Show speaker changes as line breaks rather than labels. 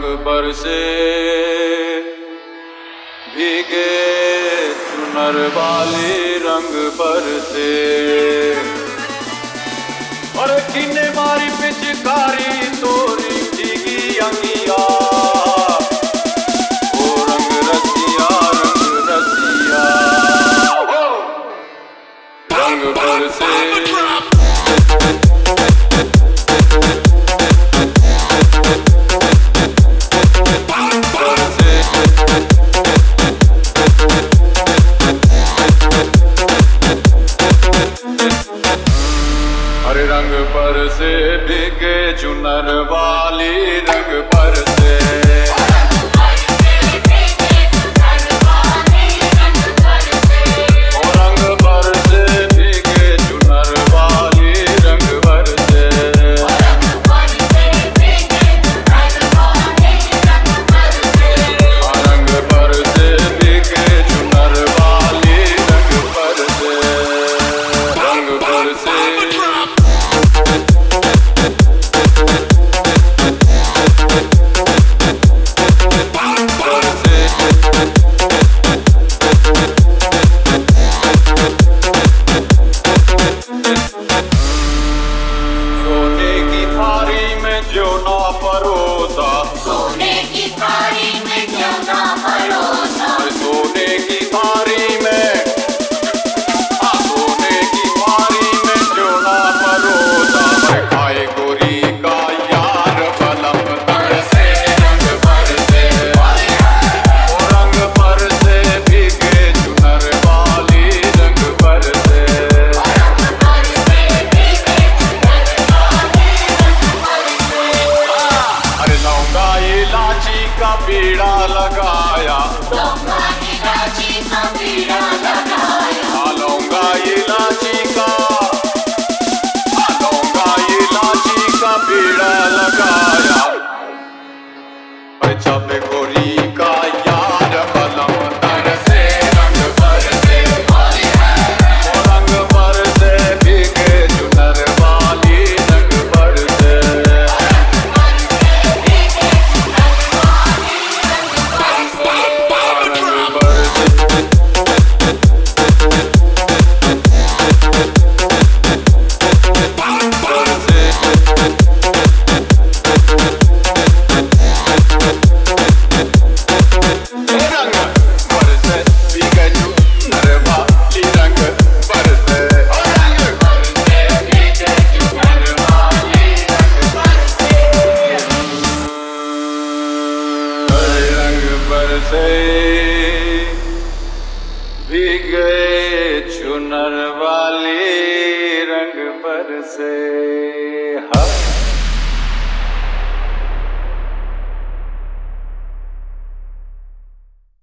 बरसे भीगे चुनर वाली रंग बरसे। और किने मारी पिचकारी तोरी भीगी अंगिया, ओ रंग रसिया रंग बरसे। हरे रंग पर से भीगे चुनर वाली रंग पर से।
सोने की थाली में क्यों ना परोसा,
सोने की थाली में, सोने की थाली में क्यों ना परोसा। खाए गोरी का यार बलम तर से रंग बरसे। रंग बरसे भीगे चुनर वाली रंग बरसे। अरे लौंगा इलाची का बीड़ा लगाया,
लौंगा इलाची का बीड़ा लगाया,
लौंगा इलाची का, लौंगा इलाची का बीड़ा लगाया। छपे गोरी का यार बलम तर से रंग बरसे। रंग बरसे भीगे चुनर वाली रंग बरसे। भीगे चुनर वाली रंग बरसे।